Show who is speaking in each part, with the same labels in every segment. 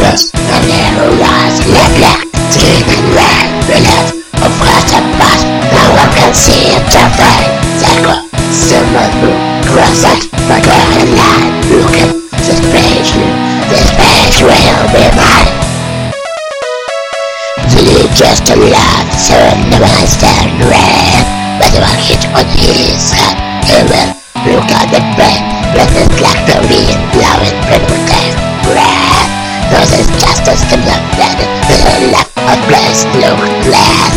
Speaker 1: Yes, and there was black, steaming red, bullet, of course a bus, no one can see it to find. Cycle, silver blue, cross it, my going line, looking, this page will be mine. Believe just a lot, so no one stand red, but the one hit on his head, he will look at the brain, let it like the wind blowing primitive breath. This is just a similar planet with a lack of place look glass.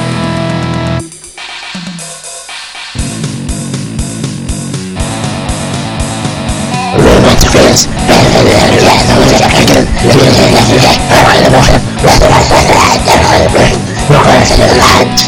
Speaker 1: Rumors feels better than the rest of the kingdom. Living in the day, all the water, whether I find the light, then all the brain, requires the land.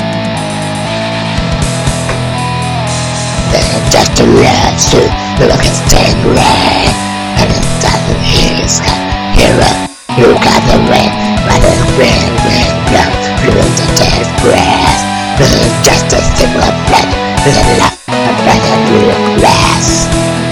Speaker 1: Just a red suit, look at stained red, and it doesn't his hero. Look at the rain, but the wind blows through the dead breath. This is just a similar planet with a lot of better blue glass.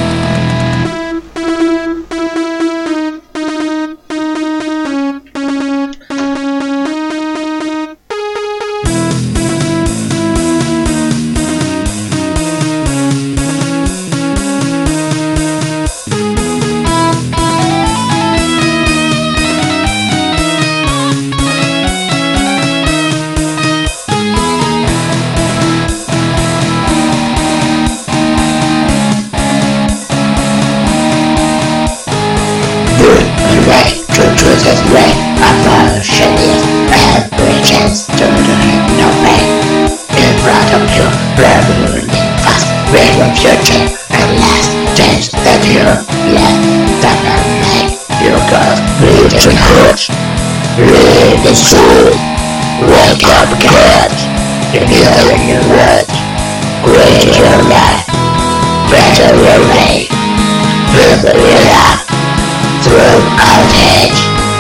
Speaker 1: This way, emotion is every chance to no pain. In front of you, revolution fast, real of future, and last change that you let that make you go reaching good. Really soon, wake up good, you're hearing your word, great your life, better your way, further your life, throughout age.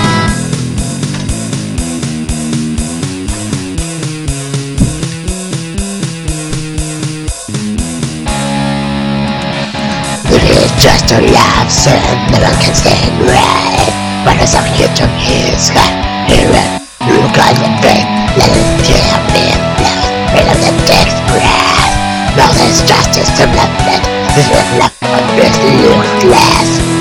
Speaker 1: Just a laugh, so no one can stand right. But as I'm hit on his head, he will look at the brain, let it tear me and blow rid of the dead breath. Now there's just a similar blood, this is left on this little glass.